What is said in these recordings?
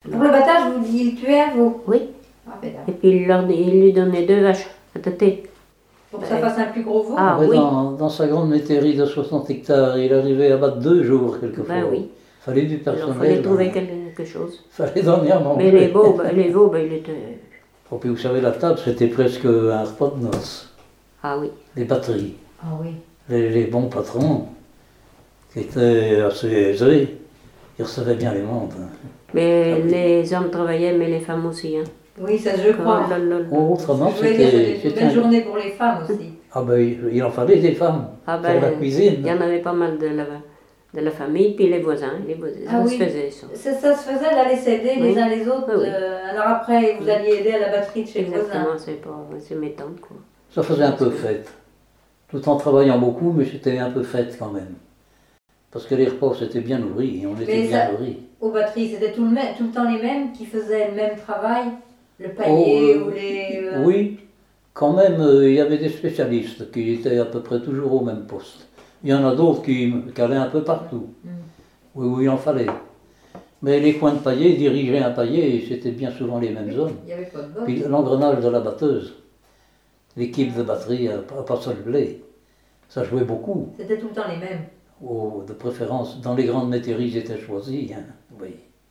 Pour le battage, il tuait un veau. Oui. Ah, ben, Et puis il lui donnait 2 vaches à tâter. pour que ça fasse un plus gros veau. Ah, Ouais, oui. dans sa grande métairie de 60 hectares, il arrivait à battre 2 jours quelquefois. Ben oui. Il fallait du Alors, personnel. il fallait trouver hein. quelque chose. Il fallait donner à manger. Mais les veaux, il était... Et puis vous savez, la table, c'était presque un repas de noces. Ah oui. Les batteries, Ah oui. les bons patrons, qui étaient assez aisés, ils recevaient bien les mondes. hein. Mais Ah oui. les hommes travaillaient, mais les femmes aussi. Hein. Oui, ça je crois. Oh là là là. Autrement, Je voulais dire, c'était... c'était une belle journée pour les femmes aussi. Ah ben, il en fallait des femmes Ah pour ben, la cuisine. il y en avait pas mal de la famille, puis les voisins. Ah Ça oui. se faisait, ça. Ça se faisait d'aller s'aider Oui. les uns les autres. Oui, oui. Alors après, vous alliez aider à la batterie de chez le voisin. Exactement, c'est méthode, quoi. Ça faisait un peu fête. Tout en travaillant beaucoup, mais c'était un peu fête quand même. Parce que les repas, c'était bien nourris, et on était Mais bien ça- nourris. Aux batteries, c'était tout le temps les mêmes qui faisaient le même travail. Le paillet ou les... Oui, quand même, il y avait des spécialistes qui étaient à peu près toujours au même poste. Il y en a d'autres qui allaient un peu partout, oui, où il en fallait. Mais les coins de paillet, diriger un paillet, et c'était bien souvent les mêmes hommes. Il n'y avait pas de botte. Puis l'engrenage de la batteuse, l'équipe de batterie à passer le blé, ça jouait beaucoup. C'était tout le temps les mêmes. De préférence, dans les grandes métairies, ils étaient choisis. Hein, oui.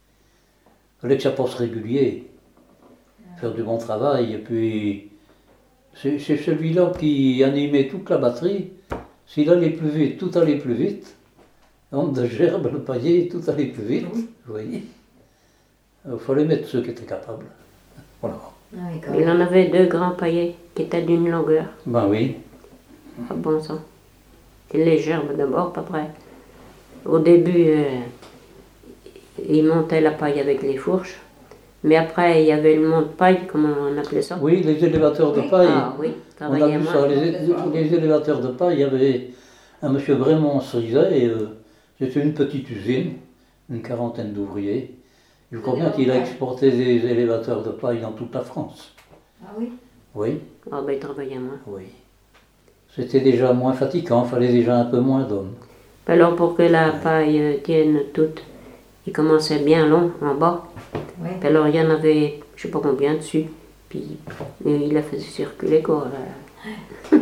Il fallait que ça passe régulier, faire du bon travail. Et puis, c'est celui-là qui animait toute la batterie. S'il allait plus vite, tout allait plus vite. L'homme de gerbe, le paillet, tout allait plus vite. Vous voyez. Il fallait mettre ceux qui étaient capables. Voilà. Ah oui, quand Il même. en avait 2 grands paillets qui étaient d'une longueur. Ben oui. Ah bon sang. Et les gerbes d'abord, pas après. Au début, ils montaient la paille avec les fourches. Mais après, il y avait le monte-paille, comment on appelait ça? Oui, les élévateurs de Oui. paille. Ah oui, On a travaillait vu moins. ça, les élévateurs de paille, il y avait un monsieur Brémond Cerizet, c'était une petite usine, une quarantaine d'ouvriers. Je crois bien qu'il a exporté des élévateurs de paille dans toute la France. Ah oui. Oui, Ah ben, il travaillait moins. oui. C'était déjà moins fatigant, il fallait déjà un peu moins d'hommes. Alors pour que la paille tienne toute, il commençait bien long en bas. Oui. Puis alors il y en avait, je sais pas combien dessus. Puis il la faisait circuler quoi. Là.